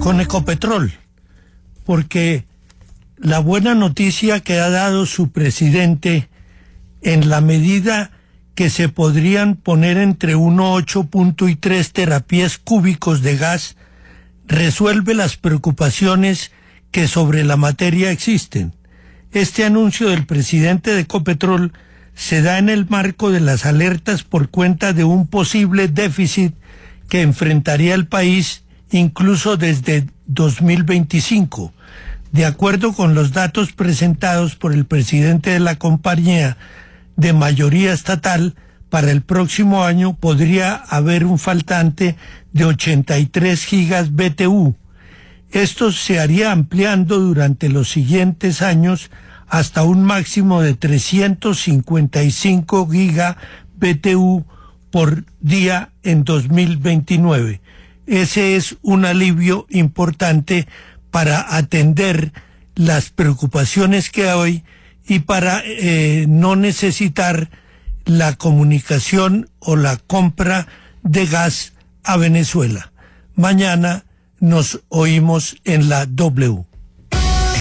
con Ecopetrol, porque la buena noticia que ha dado su presidente, en la medida que se podrían poner entre 1,8 y 3 terapiés cúbicos de gas, resuelve las preocupaciones que sobre la materia existen. Este anuncio del presidente de Ecopetrol se da en el marco de las alertas por cuenta de un posible déficit que enfrentaría el país incluso desde 2025. De acuerdo con los datos presentados por el presidente de la compañía de mayoría estatal, para el próximo año podría haber un faltante de 83 gigas BTU. Esto se haría ampliando durante los siguientes años hasta un máximo de 355 giga BTU por día en 2029. Ese es un alivio importante para atender las preocupaciones que hay y para no necesitar la comunicación o la compra de gas a Venezuela. Mañana nos oímos en la W.